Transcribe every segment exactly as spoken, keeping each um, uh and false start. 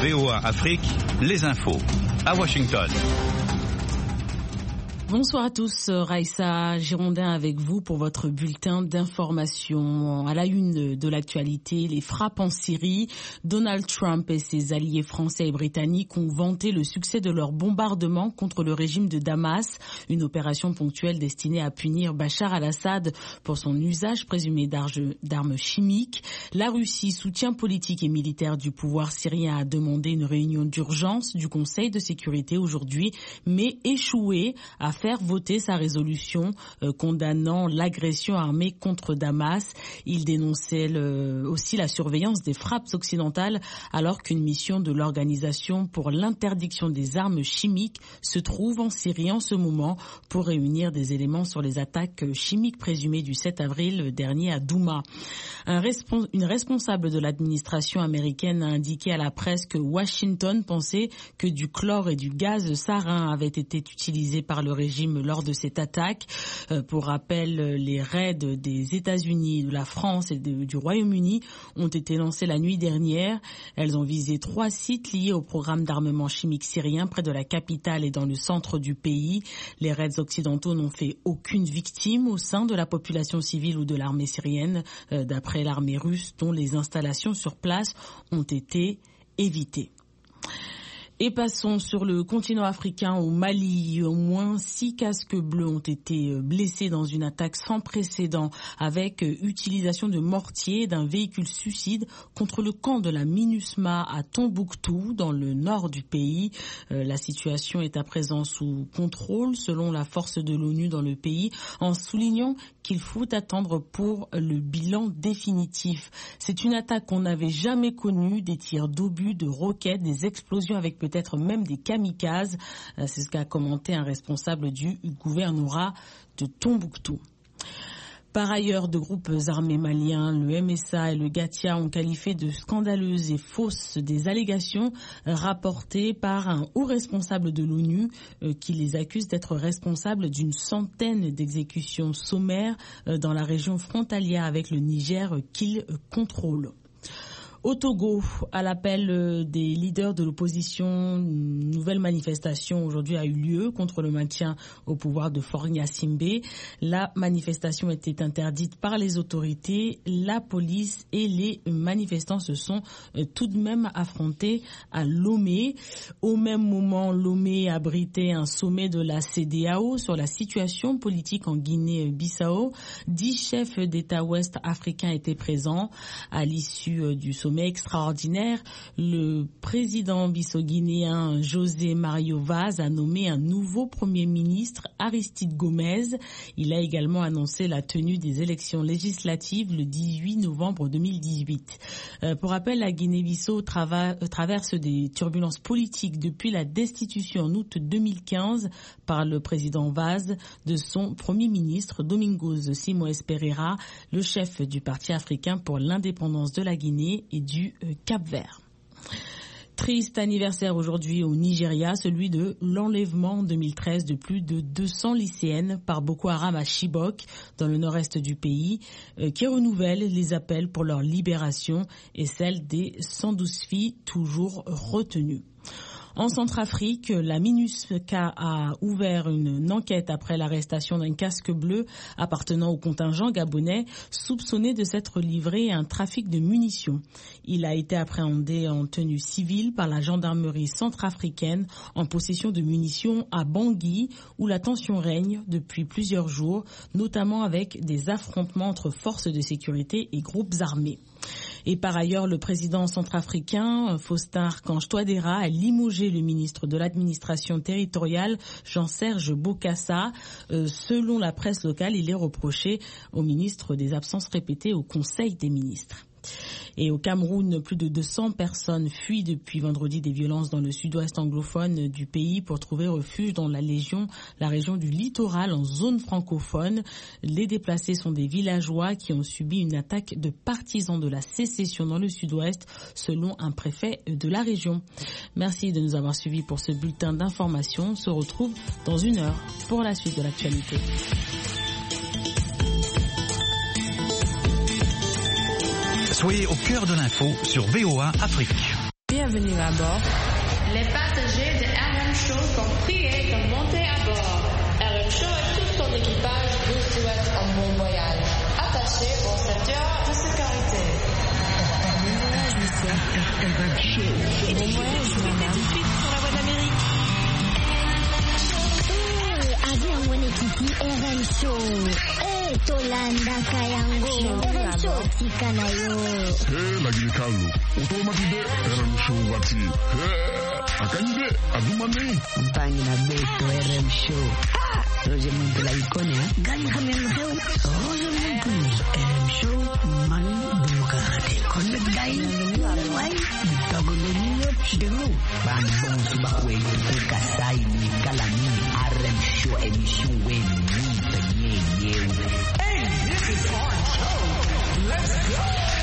V O A Afrique, les infos à Washington. Bonsoir à tous, Raïssa Girondin avec vous pour votre bulletin d'information. À la une de l'actualité, les frappes en Syrie. Donald Trump et ses alliés français et britanniques ont vanté le succès de leur bombardement contre le régime de Damas, une opération ponctuelle destinée à punir Bachar al-Assad pour son usage présumé d'armes chimiques. La Russie, soutien politique et militaire du pouvoir syrien, a demandé une réunion d'urgence du Conseil de sécurité aujourd'hui, mais échoué à faire voter sa résolution euh, condamnant l'agression armée contre Damas. Il dénonçait le, aussi la surveillance des frappes occidentales alors qu'une mission de l'Organisation pour l'interdiction des armes chimiques se trouve en Syrie en ce moment pour réunir des éléments sur les attaques chimiques présumées du sept avril dernier à Douma. Un respons- une responsable de l'administration américaine a indiqué à la presse que Washington pensait que du chlore et du gaz sarin avaient été utilisés par le régime lors de cette attaque. Euh, pour rappel, les raids des États-Unis, de la France et de, du Royaume-Uni ont été lancés la nuit dernière. Elles ont visé trois sites liés au programme d'armement chimique syrien près de la capitale et dans le centre du pays. Les raids occidentaux n'ont fait aucune victime au sein de la population civile ou de l'armée syrienne, euh, d'après l'armée russe, dont les installations sur place ont été évitées. Et passons sur le continent africain au Mali. Au moins six casques bleus ont été blessés dans une attaque sans précédent avec utilisation de mortiers d'un véhicule suicide contre le camp de la MINUSMA à Tombouctou dans le nord du pays. Euh, la situation est à présent sous contrôle selon la force de l'ONU dans le pays, en soulignant qu'il faut attendre pour le bilan définitif. C'est une attaque qu'on n'avait jamais connue, des tirs d'obus, de roquettes, des explosions avec peut-être même des kamikazes. C'est ce qu'a commenté un responsable du gouvernorat de Tombouctou. Par ailleurs, de groupes armés maliens, le M S A et le Gatia ont qualifié de scandaleuses et fausses des allégations rapportées par un haut responsable de l'ONU euh, qui les accuse d'être responsables d'une centaine d'exécutions sommaires euh, dans la région frontalière avec le Niger euh, qu'ils euh, contrôlent. Au Togo, à l'appel des leaders de l'opposition, une nouvelle manifestation aujourd'hui a eu lieu contre le maintien au pouvoir de Faure Gnassingbé. La manifestation était interdite par les autorités, la police et les manifestants se sont tout de même affrontés à Lomé. Au même moment, Lomé abritait un sommet de la C E D E A O sur la situation politique en Guinée-Bissau. Dix chefs d'État ouest africains étaient présents à l'issue du sommet extraordinaire. Le président bissau-guinéen José Mario Vaz a nommé un nouveau premier ministre, Aristide Gomez. Il a également annoncé la tenue des élections législatives le dix-huit novembre deux mille dix-huit. Euh, pour rappel, la Guinée-Bissau trava- traverse des turbulences politiques depuis la destitution en août deux mille quinze par le président Vaz de son premier ministre Domingos Simoes Pereira, le chef du Parti africain pour l'indépendance de la Guinée et du Cap-Vert. Triste anniversaire aujourd'hui au Nigeria, celui de l'enlèvement en deux mille treize de plus de deux cents lycéennes par Boko Haram à Chibok, dans le nord-est du pays, euh, qui renouvelle les appels pour leur libération et celle des cent douze filles toujours retenues. En Centrafrique, la MINUSCA a ouvert une enquête après l'arrestation d'un casque bleu appartenant au contingent gabonais soupçonné de s'être livré à un trafic de munitions. Il a été appréhendé en tenue civile par la gendarmerie centrafricaine en possession de munitions à Bangui où la tension règne depuis plusieurs jours, notamment avec des affrontements entre forces de sécurité et groupes armés. Et par ailleurs, le président centrafricain, Faustin Archange Touadéra, a limogé le ministre de l'administration territoriale, Jean-Serge Bokassa. Euh, selon la presse locale, il est reproché au ministre des absences répétées au Conseil des ministres. Et au Cameroun, plus de deux cents personnes fuient depuis vendredi des violences dans le sud-ouest anglophone du pays pour trouver refuge dans la, légion, la région du littoral en zone francophone. Les déplacés sont des villageois qui ont subi une attaque de partisans de la sécession dans le sud-ouest, selon un préfet de la région. Merci de nous avoir suivis pour ce bulletin d'information. On se retrouve dans une heure pour la suite de l'actualité. Soyez au cœur de l'info sur V O A Afrique. Bienvenue à bord. Les passagers de R M Show sont priés de monter à bord. R M Show et tout son équipage vous souhaitent un bon voyage. Attachez vos ceintures de sécurité. Bon voyage, monsieur. Bon voyage, madame. Sur la voie d'Amérique. Avion Wenekiki R M Show. Eh, Tolanda Kayango. R M Show Tikanayo. Eh, lagi kalu. Otomatique R M Show wati. Eh, akanyide adumane. Mpangi na beto R M Show. Ah, Roger Muntu la ikone ha. Gani hamemheu. Roger Muntu R M Show man bukate. Konde dai. Wai. Dogo lenyo chidelo. Ban bon subakwe ukasai ni kalani R M Show emission when we penye yew. Hey, this is our show. Let's go.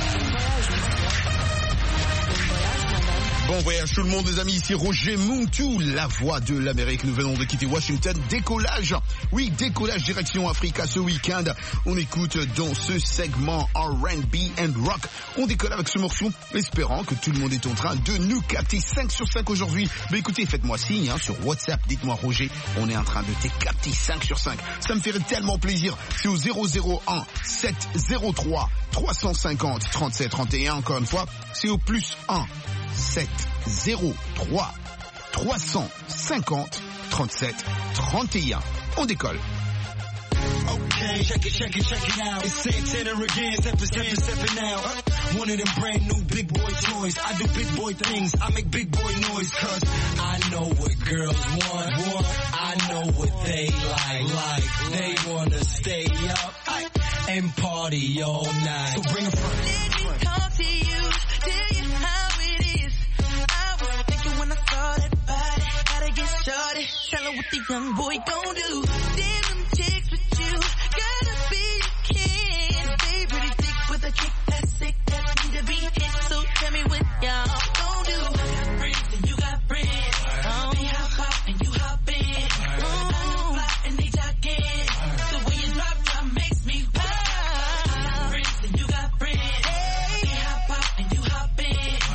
Bon voyage tout le monde les amis, ici Roger Muntu, la voix de l'Amérique. Nous venons de quitter Washington, décollage, oui décollage direction Africa ce week-end. On écoute dans ce segment R and B and rock, on décolle avec ce morceau, espérant que tout le monde est en train de nous capter cinq sur cinq aujourd'hui. Mais écoutez, faites-moi signe hein, sur WhatsApp, dites-moi Roger, on est en train de te capter cinq sur cinq. Ça me ferait tellement plaisir, c'est au zéro zéro un sept zéro trois trois cent cinquante trente-sept trente et un, encore une fois, c'est au plus un sept zéro trois trois cent cinquante trente-sept trente et un. On décolle. Okay, check it, check it, check it out. It's Santana again, step for step for stepping out. One of them brand new big boy toys. I do big boy things, I make big boy noise. Cause I know what girls want, want. I know what they like, like. They wanna stay up and party all night. So bring a friend. Let me talk to you, tell you how it is. I was thinking when I saw that body, gotta get started. Tell her what the young boy gon' do. Damn them chicks with you, gotta be a kid. They pretty thick with a kick that's sick, that need to be hit. So tell me what y'all gon' do. You got friends and you got friends. Oh, they hop out and you hop in. Oh, fly and they jock in. The way you drop, drop makes me wild. You got friends and you got friends. They hop out and you hop in. I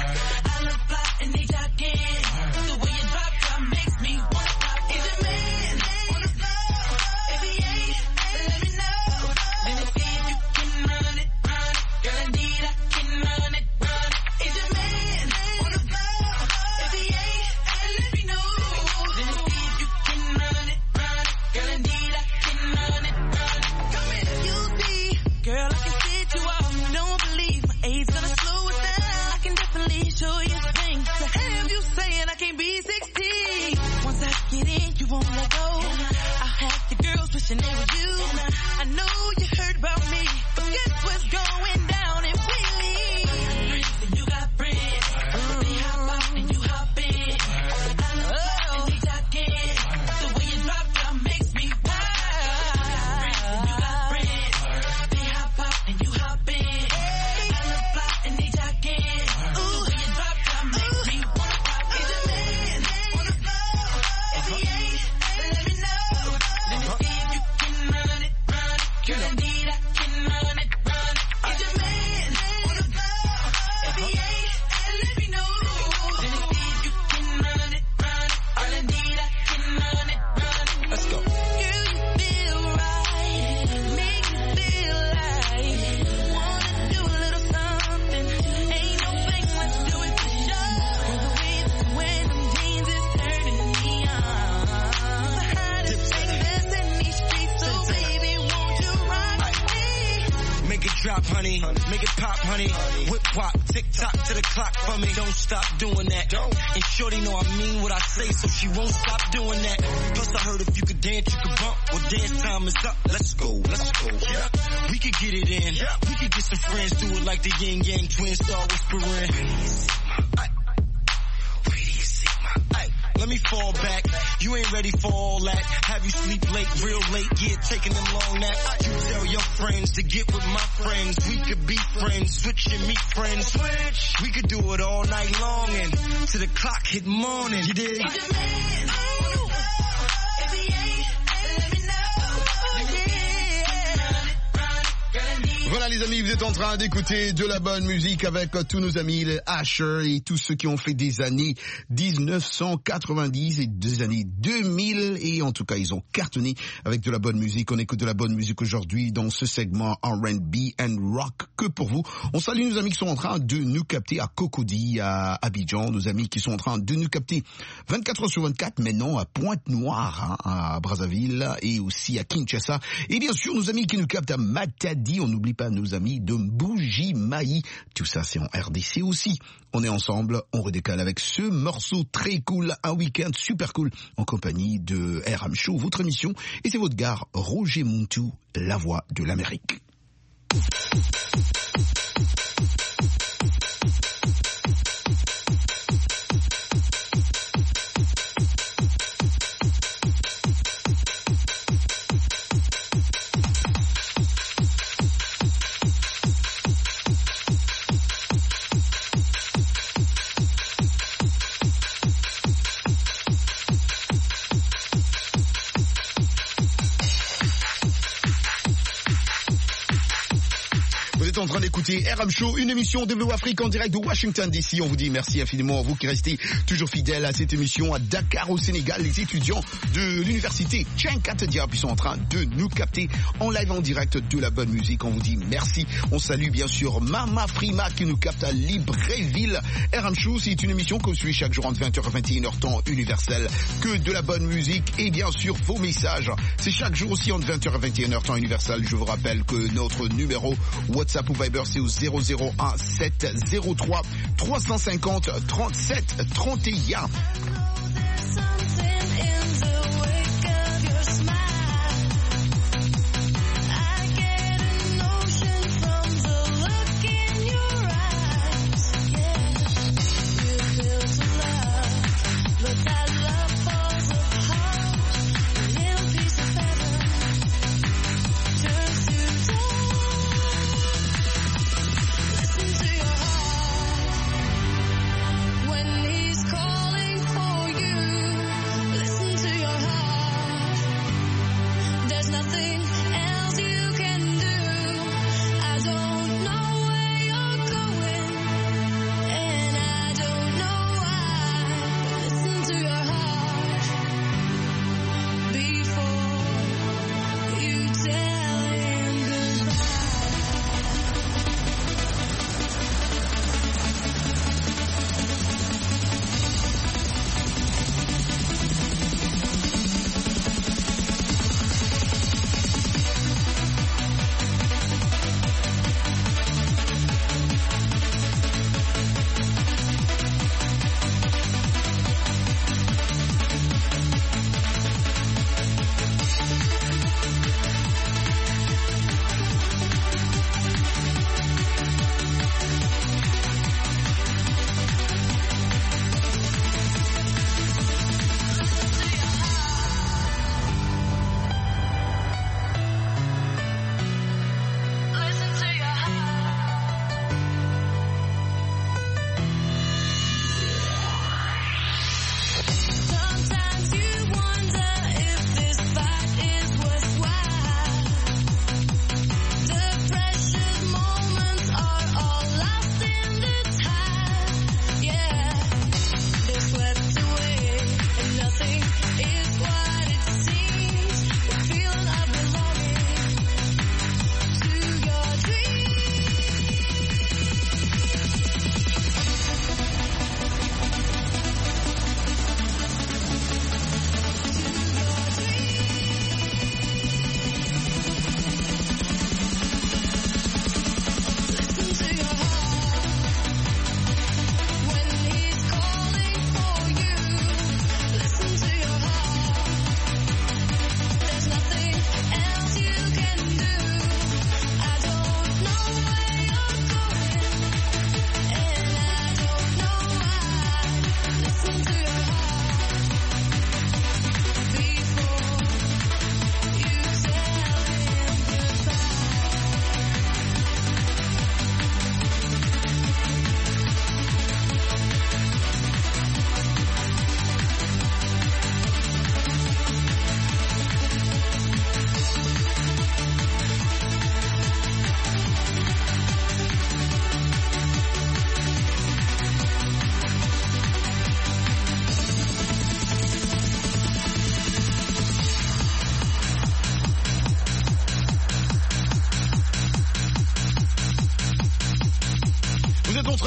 look fly and they jock in. The way you drop, drop makes me wanna stop. Is your man on the floor? If he ain't, let me know. Let me see if you can run it, run it. Girl, indeed I can run it, run it. Is your man on the floor? If he ain't, let me know. Let me see if you can run it, run it. Girl, indeed I can run it, run it. Come here, you see, girl, I can set you off. Don't believe my age gonna slow it down. I can definitely show you things to have you saying I can't be sixteen. Once I get in, you won't let go. I'll have the girls wishing they were you. I know you heard about me, but guess what's going down in Wheelie? You got friends, they hop out and you hop in. I look fly and they jock in. The way you drop, drop makes me wild. You got friends, they hop out and you hop in. I look fly and they jock in. The way you drop, drop makes me wanna pop. Is your man on the floor? If he ain't, let me know. Let me see if you can run it, run it. Girl, indeed I can run it, run it. Is your man on the floor? If he ain't, let me know. Let me see if you can run it, run it. Girl, indeed I can run it, run it. Let's go. Girl, you feel right, make me feel like wanna do a little something. Ain't no fake, let's do it for sure. The way it's when them jeans is turning me on. The hottest thing that's in these streets, so baby, won't you rock me? Make it drop, honey. Make it pop, honey. Whip wop, tick tock to the clock for me. Don't stop doing that. And shorty know I mean what I say, so she won't stop doing that. Plus I heard if you could dance, you could bump. Well, dance time is up. Let's go, let's go. Yeah. We could get it in. Yeah. We could get some friends, do it like the yin yang twins start whispering. Ay, let me fall back. You ain't ready for all that. Have you sleep late, real late, yeah, taking them long naps. You tell your friends to get with my friends. We could be friends, switch and meet friends. Switch. We could do it all night long and to the clock hit morning. You dig? Is your man on the floor? If he ain't, let me know. Yeah. Run it, run it. Girl, indeed Voilà les amis, vous êtes en train d'écouter de la bonne musique avec tous nos amis, les Asher et tous ceux qui ont fait des années dix-neuf cent quatre-vingt-dix et des années deux mille et en tout cas ils ont cartonné avec de la bonne musique. On écoute de la bonne musique aujourd'hui dans ce segment R and B and rock que pour vous. On salue nos amis qui sont en train de nous capter à Cocody, à Abidjan, nos amis qui sont en train de nous capter vingt-quatre heures sur vingt-quatre maintenant à Pointe-Noire, hein, à Brazzaville et aussi à Kinshasa. Et bien sûr nos amis qui nous captent à Matadi, on n'oublie pas nos amis de Mbuji-Mayi. Tout ça, c'est en R D C aussi. On est ensemble, on redécale avec ce morceau très cool, un week-end super cool, en compagnie de R M Show, votre émission. Et c'est votre gars, Roger Montou, la voix de l'Amérique. En train d'écouter R M Show, une émission de Bleu Afrique en direct de Washington D C. On vous dit merci infiniment à vous qui restez toujours fidèles à cette émission à Dakar au Sénégal. Les étudiants de l'université Cheikh Anta Diop sont en train de nous capter en live en direct de la bonne musique. On vous dit merci. On salue bien sûr Mama Frima qui nous capte à Libreville. R M Show, c'est une émission que vous suivez chaque jour entre vingt heures et vingt et une heures temps universel. Que de la bonne musique et bien sûr vos messages. C'est chaque jour aussi entre vingt heures et vingt et une heures temps universel. Je vous rappelle que notre numéro WhatsApp ou Viber, c'est au zéro zéro un sept zéro trois trois cent cinquante trente-sept trente et un. When he's calling for you.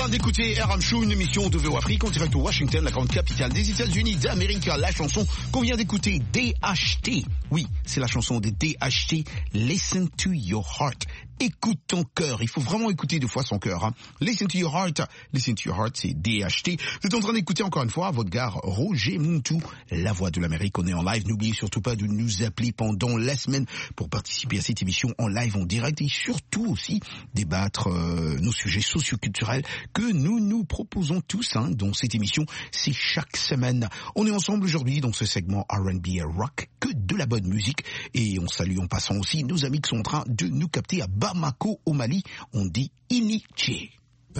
train d'écouter R M Show, une émission de V O Afrique en direct de Washington, la grande capitale des États-Unis d'Amérique. La chanson qu'on vient d'écouter, D H T. Oui, c'est la chanson des D H T. Listen to your heart. Écoute ton cœur. Il faut vraiment écouter deux fois son cœur. Hein. Listen to your heart. Listen to your heart, c'est D H T. Vous êtes en train d'écouter encore une fois votre gars Roger Muntu, la voix de l'Amérique. On est en live. N'oubliez surtout pas de nous appeler pendant la semaine pour participer à cette émission en live, en direct et surtout aussi débattre euh, nos sujets socioculturels que nous nous proposons tous hein, dans cette émission. C'est chaque semaine. On est ensemble aujourd'hui dans ce segment R and B et rock, que de la bonne musique. Et on salue en passant aussi nos amis qui sont en train de nous capter à Bamako au Mali. On dit Iniché.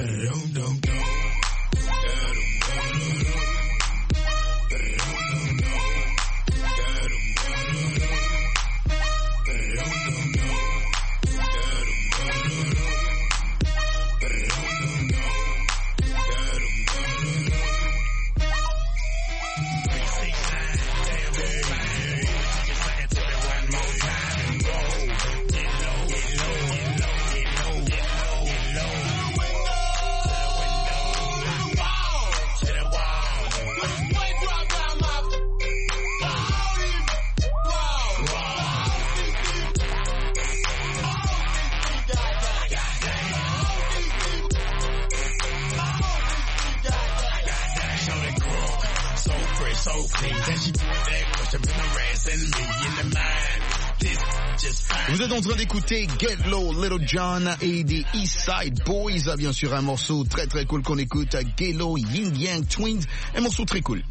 Vous êtes en train d'écouter Get Low, Little John et des East Side Boys. Bien sûr, un morceau très très cool qu'on écoute, Get Low, Yin Yang Twins. Un morceau très cool.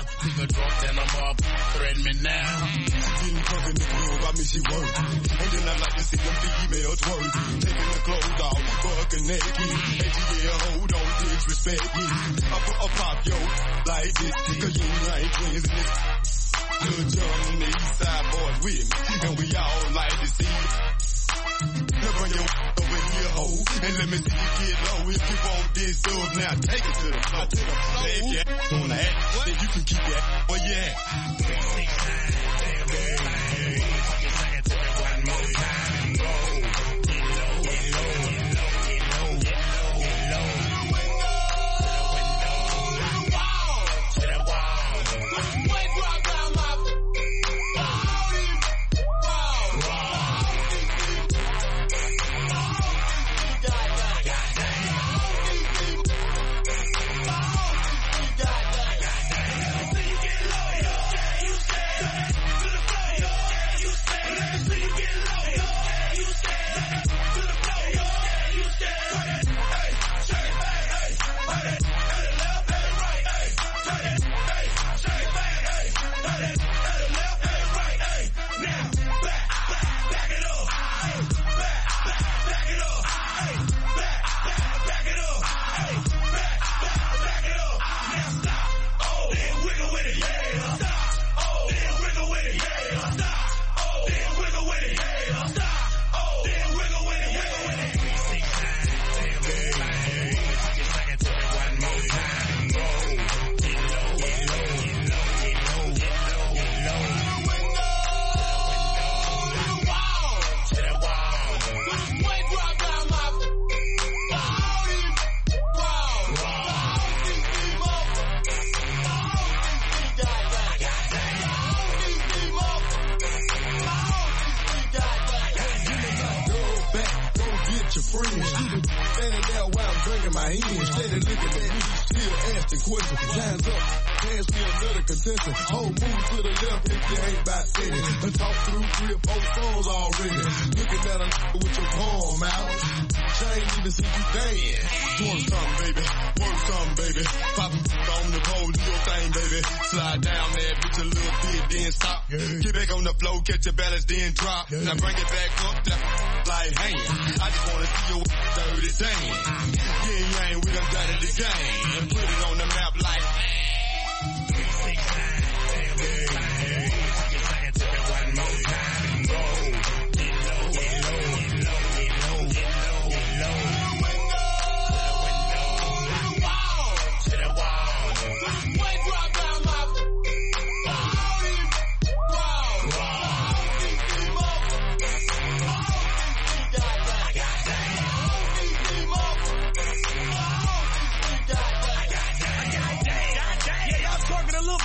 Little John and the East Side Boys with me, and we all like to see it. Now bring your over here, ho, and let me see you get low. If you want this up, now take it to the floor. To the floor. If you wanna act, then you can keep that where you at. One more time, go. Get low, get low, get low, get low, get low, get low. To the wall. Wait, drop down my whole move to the left if you ain't about steady. Let's talk through three or four songs already. Looking at a with your palm out. She ain't even see you dance. Work something, baby. Work something, baby. Pop on the pole, do your thing, baby. Slide down there, bitch, a little bit, then stop. Yeah. Get back on the floor, catch your balance, then drop. Yeah. Now bring it back up, like hand. I just wanna see your dirty thing. Yeah, yeah, we done got it again. And put it on the map like one more time, go. Get low, get low, get low, get low, get low, get low. To the wall. Wait, drop down my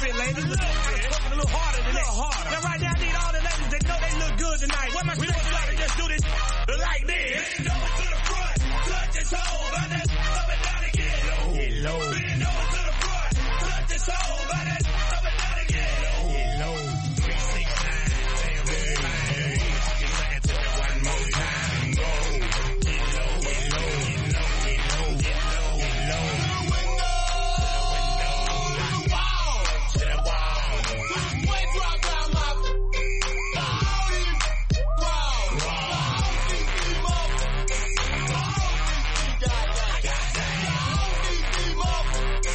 bit, ladies. Look, a little harder than that. Harder. Now right now I need all the ladies that know they look good tonight. What am I supposed to try to just do this like this? Bend over to the front, touch your toes, and then up and down again. Get low. Bend over to the front, touch your toes, and then up and down again. Get low. Three, six, nine. Damn, baby. Get second to me one more time. Go. Get low, get low, get low, get low, get low, get low. To the window. To the wall. To the wall. To the point drop down my body. Wow. Wow. Team up. Team up.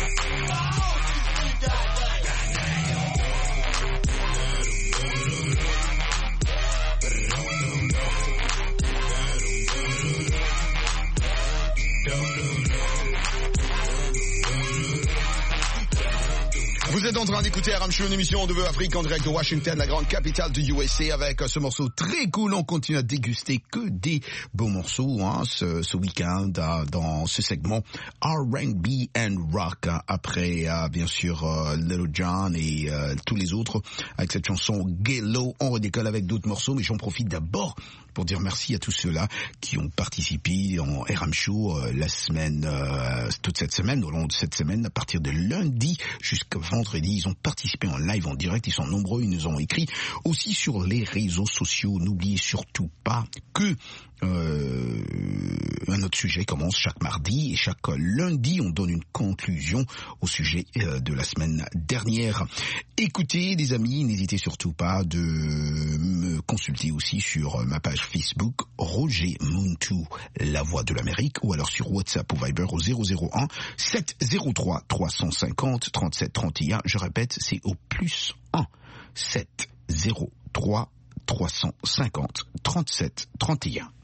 Vous êtes en train d'écouter R M Show, une émission de Afrique en direct de Washington, la grande capitale du U S A, avec ce morceau très cool. On continue à déguster que des beaux morceaux hein, ce, ce week-end euh, dans ce segment R and B and Rock. Hein, après, euh, bien sûr, euh, Little John et euh, tous les autres, avec cette chanson Get Low. On redécolle avec d'autres morceaux, mais j'en profite d'abord pour dire merci à tous ceux-là qui ont participé en R M Show euh, la semaine, euh, toute cette semaine, au long de cette semaine, à partir de lundi jusqu'à vendredi. Ils ont participé en live, en direct. Ils sont nombreux. Ils nous ont écrit aussi sur les réseaux sociaux. N'oubliez surtout pas que euh, un autre sujet commence chaque mardi et chaque lundi, on donne une conclusion au sujet euh, de la semaine dernière. Écoutez, les amis, n'hésitez surtout pas de me consulter aussi sur ma page Facebook Roger Muntu, la voix de l'Amérique, ou alors sur WhatsApp ou Viber au zéro zéro un sept zéro trois trois cent cinquante trente-sept trente et un. Je répète, c'est au plus un sept zéro trois trois cent cinquante trente-sept trente et un.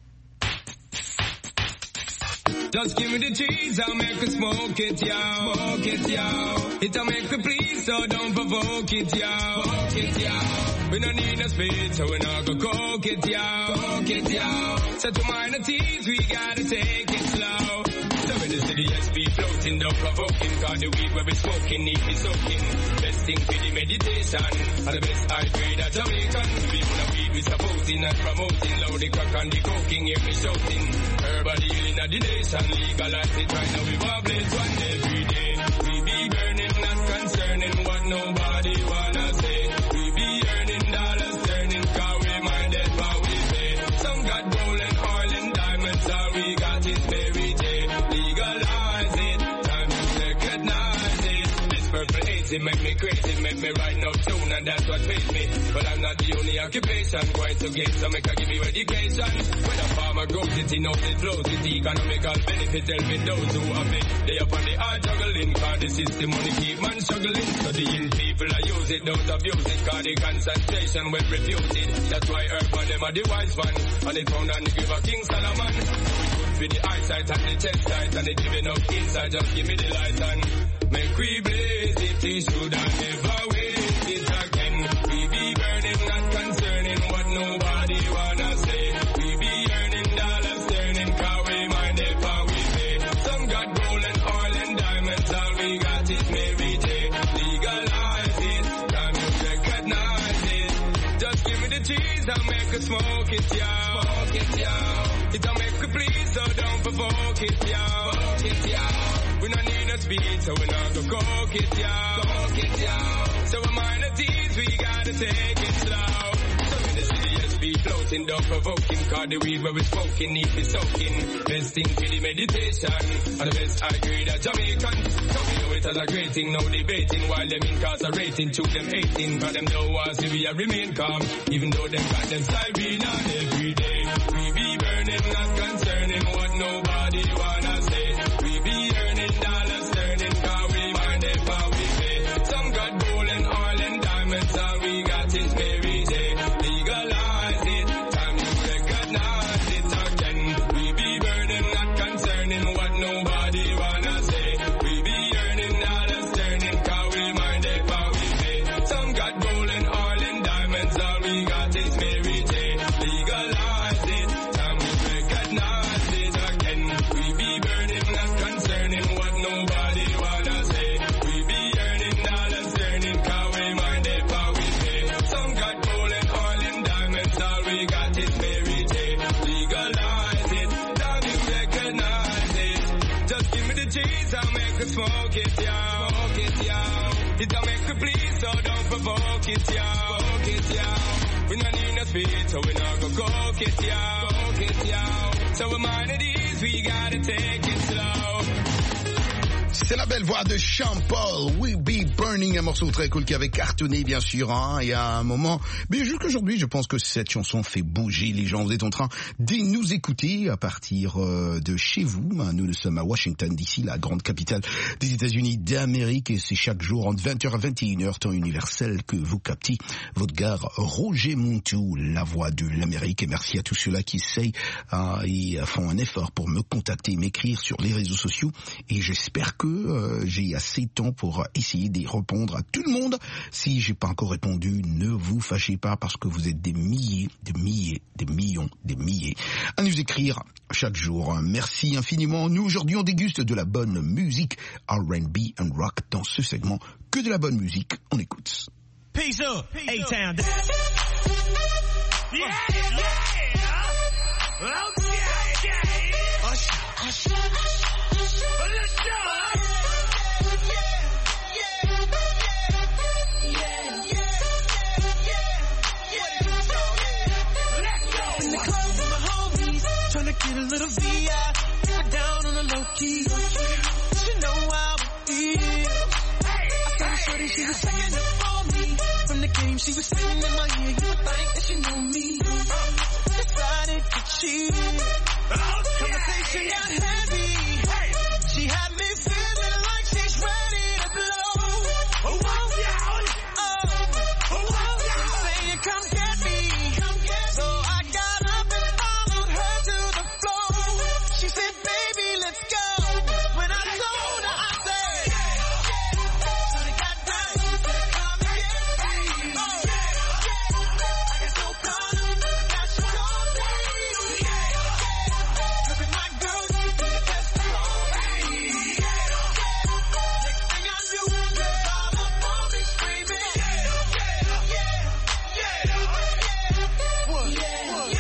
Just give me the cheese, I'll make her smoke it, yo. Smoke it, yo. It'll make her please, so don't provoke it, yo. Smoke it, yo. We don't need no speed, so we're not gonna coke it, yo. Coke it, yo. So to minor tease, we gotta take it slow. So when the city S P floating, don't provoking, cause the weed where we smoking, need me soaking. Best thing for the meditation, and the best high grade at Jamaican. We wanna weed, we supporting and promoting, loud the crack and the coking, hear me shouting. Herbal healing of the nation, legalize it right now, we wobble it one every day. We be burning, not concerning what nobody wanna say. We be earning dollars, turning, cause we minded what we pay. Some got gold and oil and diamonds, all we got is Mary J. Legalize it, time to recognize it. This purple haze, it make me crazy, make me write no tune, and that's what pays me. But I'm not the only occupation, quite so game, so make I give you education. When a farmer grows it, he knows it flows, it economical benefit, helping those who have it. They up on the hard juggling, cause the system money keep man struggling. Studying people, I use it, don't abuse it, cause the concentration when refuted. That's why urban them are the wise one, and it found and give a King Solomon. So we good for the eyesight and the chest sight, and it giving up inside, just give me the light and make we blaze it, it should have never waste it again. We be burning, not concerning what nobody wanna say. We be earning dollars, turning, cause we mind it, how we pay. Some got gold and oil and diamonds, all we got is Mary J. Legalize it, time you recognize it. Just give me the cheese, I'll make her smoke it, y'all. Smoke it, y'all. It'll make her please, so don't provoke it, y'all. Smoke it, y'all. We don't need no speed, so we're not gonna coke it, y'all. Coke it, y'all. So we're minor tease, we gotta take it slow. So in the city, S P floating, don't provoking, cause the weed where we smoking, need be soaking. Best thing for the meditation, and the best high grade at Jamaican. So we know it as a great thing, no debating, while them incarcerating, to them hating, cause them know us, see we a remain calm, even though them got them siren on every day. We be burning, not concerning what nobody wanna say. We be earning dollars, turning, cause we mind it, how we pay. Some got gold and oil and diamonds, all we got is Mary J. Legalize it, time you recognize it again. We be burning, not concerning what nobody wanna say. We be earning dollars, turning, cause we mind it, how we pay. Some got gold and oil and diamonds, all we got is Mary J. Legalize it, time you recognize it again. We be make us smoke it, yo. Smoke it, yo. It don't make me please, so don't provoke it, yo. Smoke it, yo. We no need no speed, so we not go coke it, yo. Coke it, yo. So we're mind at ease, we gotta take it slow. C'est la belle voix de Sean Paul, We'll Be Burning, un morceau très cool qui avait cartonné bien sûr, hein, il y a un moment. Mais jusqu'aujourd'hui, je pense que cette chanson fait bouger les gens. Vous êtes en train de nous écouter à partir euh, de chez vous. Nous, nous sommes à Washington D C, la grande capitale des États-Unis d'Amérique, et c'est chaque jour entre vingt heures et vingt et une heures, temps universel, que vous captez votre gare Roger Montou, la voix de l'Amérique. Et merci à tous ceux-là qui essayent euh, et font un effort pour me contacter, m'écrire sur les réseaux sociaux. Et j'espère que Euh, j'ai assez de temps pour essayer de répondre à tout le monde. Si j'ai pas encore répondu, ne vous fâchez pas parce que vous êtes des milliers, des milliers, des millions, des milliers à nous écrire chaque jour. Merci infiniment. Nous, aujourd'hui, on déguste de la bonne musique R and B and rock dans ce segment. Que de la bonne musique, on écoute. Peace up, A-Town. Yeah, yeah. Okay, yeah. Ush, ush, ush. Let's go. Get a little V I, put down on the low key. She know how I feel. I saw the shorty, she was checking up on me. From the game, she was sitting in my ear. You would think that she knew me. Decided to cheat. Conversation got heavy. She had me feeling like she's ready to blow. Oh, wow, oh, oh, wow, she's saying, come get me. Come get me. So I got up and followed her to the floor. She said, baby, let's go. When I told her, I said, so they got down. She said, come and get me. Oh, I got so caught up, got you all day. Look at my girl, she be the best of all day. Next thing I knew, she was all up on me screaming. Yeah, yeah, yeah, yeah. What? Yeah, yeah,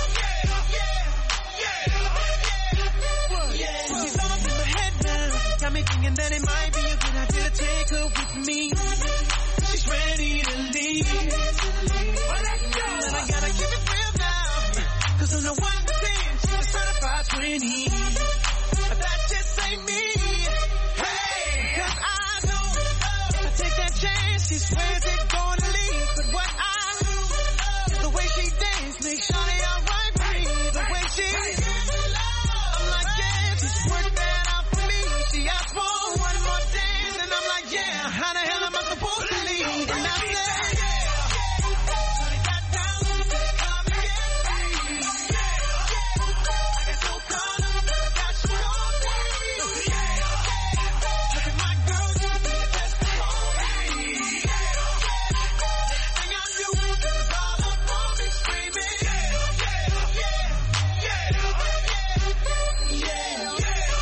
yeah, yeah. She's all up in my head now. Got me thinking that it might be a good idea to take her with me. She's ready to leave. Well, let's go. And I gotta keep it real now. Cause on the one to ten, she was certified twenty. But that just ain't me. Hey, cause I know if I take that chance, she swears it's gonna leave. But what I do is the way she dance, make sure they alright with me. The way she I'm like, yeah, just work that out for me. She asked for one more dance, and I'm like, yeah, how the hell am I supposed to leave? And I said, so they got down, said, come and get me. I got so caught up, got you all day. Look at my girl, she be the best of all day. Next thing I knew, she was all up on me screaming. Yeah, yeah, yeah, yeah, yeah,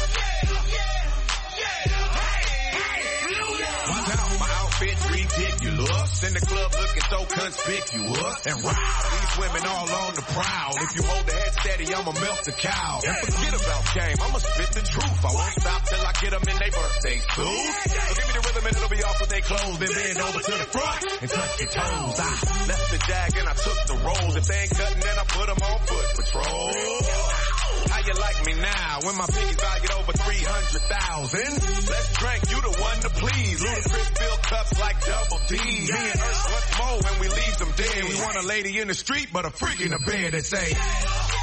yeah. Watch out, my outfit's ridiculous. In the club looking so conspicuous. And wow, these women all on the prowl. If you hold the head steady, I'ma melt the cow. And forget about game, I'ma spit the truth. I won't stop till I get them in their birthday suits. So give me the rhythm and it'll be off with their clothes. Then bend over to the front and touch your toes. I left the jag and I took the rolls. If they ain't cutting, then I put them on foot patrol. How you like me now when my piggy's valued over three hundred thousand? Let's drink, you the one to please. Ludacris fill cups like double D. Me and Earth, what's more when we leave them dead? We want a lady in the street, but a freak in the bed that say,